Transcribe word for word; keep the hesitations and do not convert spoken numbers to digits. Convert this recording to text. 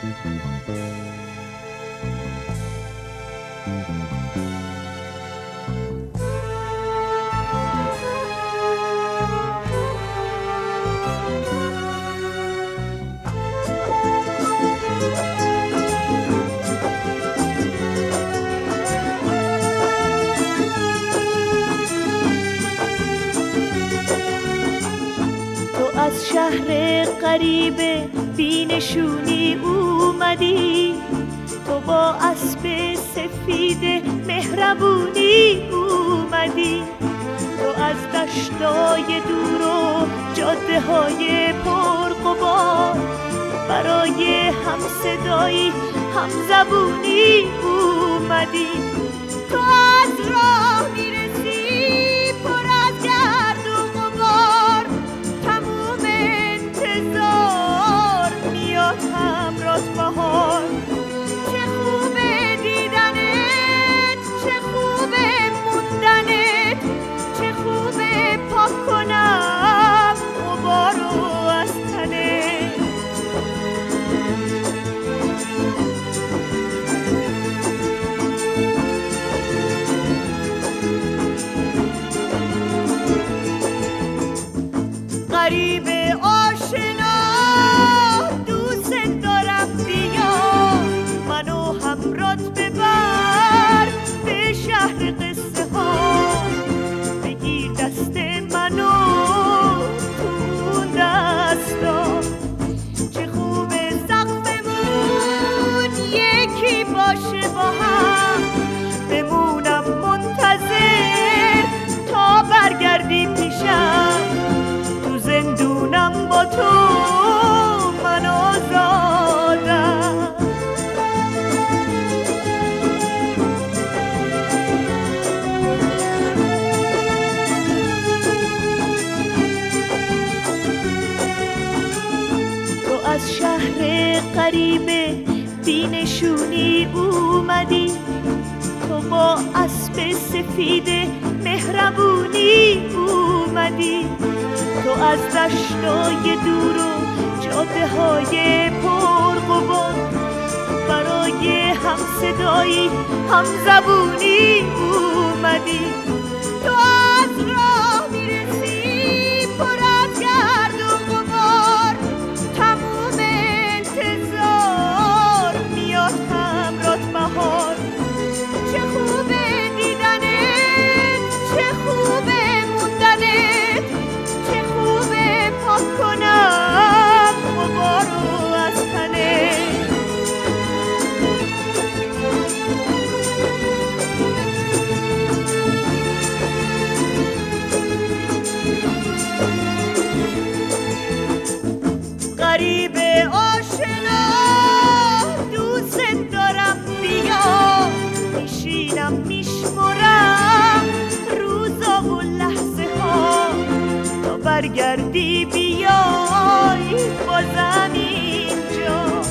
از شهر غریب بینشونی اومدی، تو با اسب سفید مهربونی اومدی، تو از دشتای دور و جاده های پرغبار برای هم صدایی هم زبونی اومدی. تو از راه میرسی پر از گرد و غبار، تموم انتظار میاد همراهت بهار. چه خوبه دیدنت، چه خوبه موندنت، چه خوبه پاک کنم غبارو از تنت. غریب آشنا دوست دارم، بیا منو همراهت ببر به شهر قصه ها. بگیر دست منو تو اون دستا، چه خوبه سقفمون یکی باشه با هم. بمونم منتظر تا برگردی پیشم، تو زندونم با تو من آزادم. تو از شهر غریب بینشونی اومدی، تو با اسب سفید مهربونی اومدی، تو از دشتای دور و جاده های پرغبار برای هم صدایی هم زبونی اومدی. تو از راه میرسی پر از گرد و غبار، تموم انتظار میاد همراهت بهار. چه خوبه دیدنت، چه خوبه موندنت، چه خوبه پاک کنم غبارو از تنت. غریب آشنا دوست دارم، بیا میشینم میشمرم روزا و لحظه ها، تا برگردی بیای بازم اینجا.